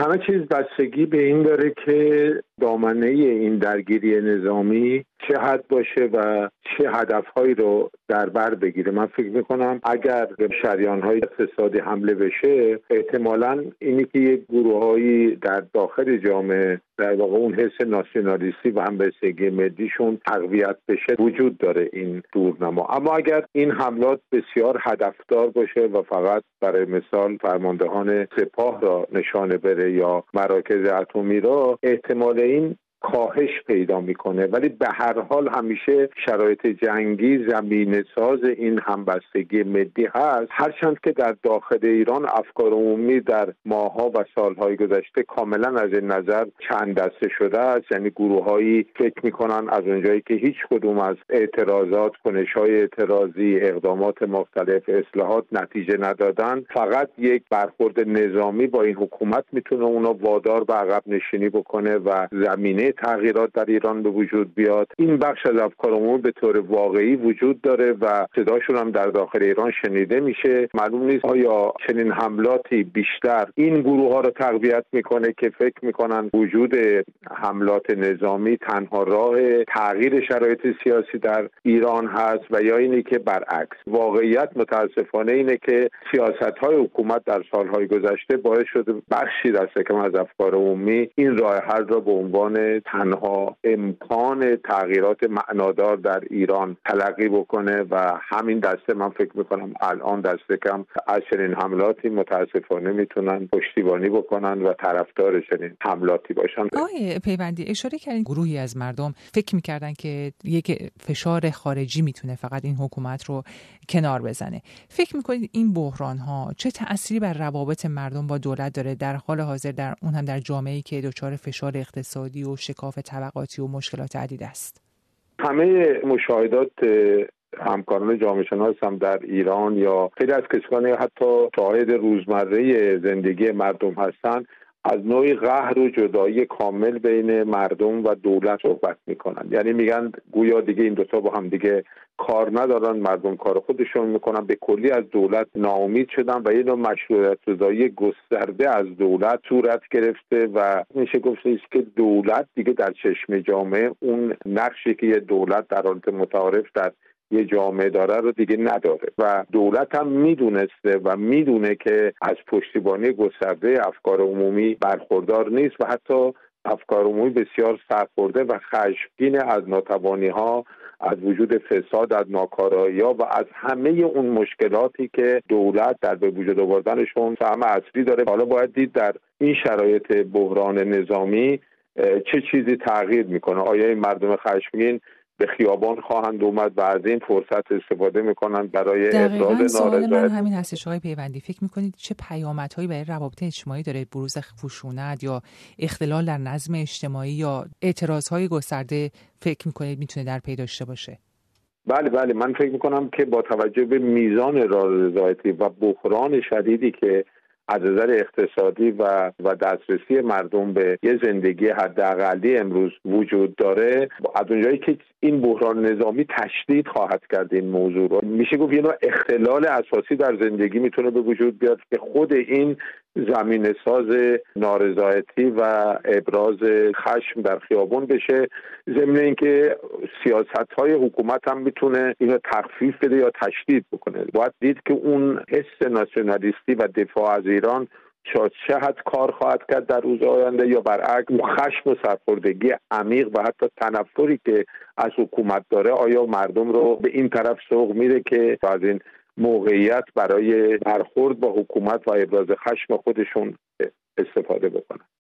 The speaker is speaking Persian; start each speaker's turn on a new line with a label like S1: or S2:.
S1: همه چیز بستگی به این داره که دامنه این درگیری نظامی چه حد باشه و چه هدفهایی رو در بر بگیره. من فکر میکنم اگر به شریانهای اقتصادی حمله بشه، احتمالاً اینی که یک گروه‌هایی در داخل جامعه در واقع اون حس ناسیونالیستی و همبستگی ملیشون تقویت بشه وجود داره این دورنما. اما اگر این حملات بسیار هدفدار باشه و فقط برای مثال فرماندهان سپاه را نشانه بره یا مراکز اتمی را، احتمال این کاهش پیدا میکنه. ولی به هر حال همیشه شرایط جنگی زمینه ساز این همبستگی ملی هست، هرچند که در داخل ایران افکار عمومی در ماه‌ها و سالهای گذشته کاملا از این نظر چند دسته شده است. یعنی گروه‌هایی فکر میکنن از اونجایی که هیچ کدوم از اعتراضات، کنش‌های اعتراضی، اقدامات مختلف، اصلاحات نتیجه ندادن، فقط یک برخورد نظامی با این حکومت میتونه اونا وادار به عقب نشینی بکنه و زمینه تغییرات در ایران به وجود بیاد. این بخش از افکار عمومی به طور واقعی وجود داره و صداشون هم در داخل ایران شنیده میشه. معلوم نیست آیا چنین حملاتی بیشتر این گروه ها رو تقویت میکنه که فکر میکنن وجود حملات نظامی تنها راه تغییر شرایط سیاسی در ایران هست، و یا اینی که برعکس. واقعیت متاسفانه اینه که سیاست‌های حکومت در سالهای گذشته باعث شده بخشی دست کم از افکار عمومی این راه حل را به عنوان تنها امکان تغییرات معنادار در ایران تلقی بکنه و همین دسته من فکر میکنم الان دسته کم از چنین حملاتی متاسفانه میتونن پشتیبانی بکنن و طرفدار چنین حملاتی باشن.
S2: آقای پیوندی اشاره کردین گروهی از مردم فکر میکردن که یک فشار خارجی میتونه فقط این حکومت رو کنار بزنه. فکر میکنید این بحران ها چه تأثیری بر روابط مردم با دولت داره در حال حاضر، در اون هم در جامعه‌ای که دچار فشار اقتصادی و شکاف طبقاتی و مشکلات عدید است؟
S1: همه مشاهدات همکاران جامعه شناس هم در ایران یا خیلی از کسانی حتی شاهد روزمره زندگی مردم هستند، از نوعی قهر و جدایی کامل بین مردم و دولت صحبت میکنن. یعنی میگن گویا دیگه این دوتا با هم دیگه کار ندارن، مردم کار خودشون میکنن، به کلی از دولت ناامید شدن و یه نوع مشروعیت سازی گسترده از دولت صورت گرفته و میشه گفت که دولت دیگه در چشم جامعه اون نقشی که یه دولت در حالت متعارف در یه جامعه داره رو دیگه نداره و دولت هم میدونسته و میدونه که از پشتیبانی گسترده افکار عمومی برخوردار نیست و حتی افکار عمومی بسیار سرخورده و خشمگین از ناتوانی‌ها، از وجود فساد، از ناکارایی‌ها و از همه اون مشکلاتی که دولت در به وجود آوردنشون سهم اصلی داره. حالا باید دید در این شرایط بحران نظامی چه چیزی تغییر میکنه. آیا این مردم خشمگین به خیابان خواهند اومد و از این فرصت استفاده میکنن برای ابراز نارضایتی؟
S2: سوال من همین هستش آقای پیوندی. فکر میکنید چه پیامدهایی برای روابط اجتماعی داره بروز خشونت یا اختلال در نظم اجتماعی یا اعتراضهای گسترده فکر میکنید میتونه در پی داشته باشه؟
S1: بله من فکر میکنم که با توجه به میزان نارضایتی و بحران شدیدی که از نظر اقتصادی و دسترسی مردم به یه زندگی حداقلی امروز وجود داره، از اونجایی که این بحران نظامی تشدید خواهد کرد این موضوع رو، میشه گفت یه نوع اختلال اساسی در زندگی میتونه به وجود بیاد که خود این زمینه ساز نارضایتی و ابراز خشم در خیابان بشه، ضمن اینکه سیاست‌های حکومت هم میتونه اینو تخفیف بده یا تشدید بکنه. باید دید که اون حس ناسیونالیستی و دفاع از ایران چه حد کار خواهد کرد در روز آینده، یا برعکس خشم و سرخوردگی عمیق و حتی تنفری که از حکومت داره آیا مردم رو به این طرف سوق میده که از این موقعیت برای برخورد با حکومت و ابراز خشم خودشون استفاده بکنن.